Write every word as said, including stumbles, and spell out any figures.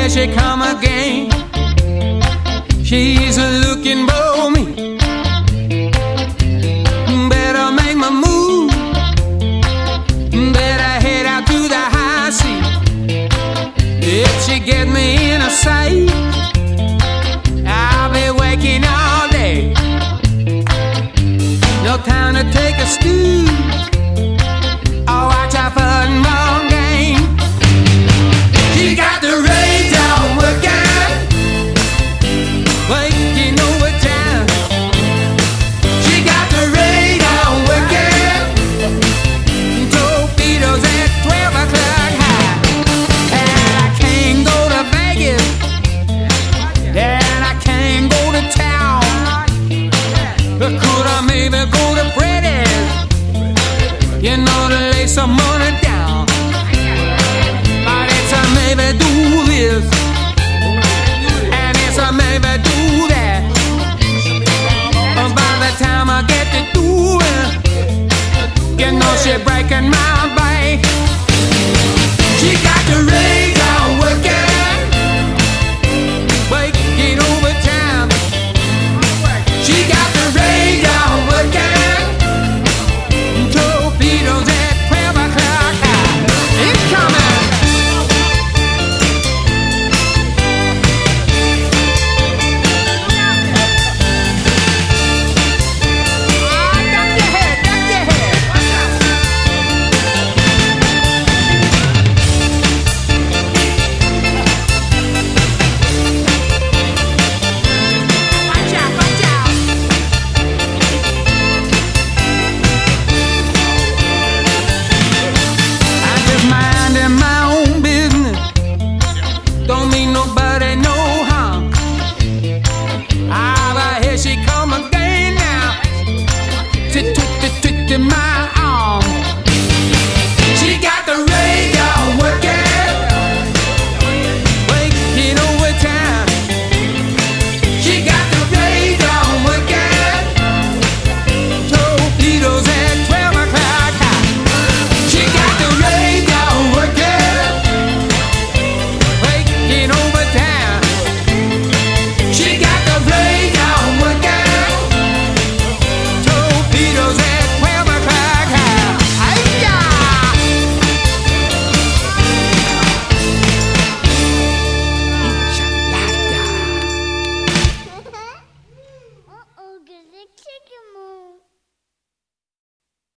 she come again. She's looking for me. Better make my move. Better head out to the high seas. If she get me in a sight, I'll be waking all day. No time to take a stew. I'll watch out for a long game. She got the radio working, working overtime. She got the radio working, torpedoes at twelve o'clock high. And I can't go to Vegas, and I can't go to town. Could I maybe go to Freddy's, you know, to lay some money down? But it's a maybe do this, and it's a maybe do that. But by the time I get to do it, you know she breaking my bank. She got the ring.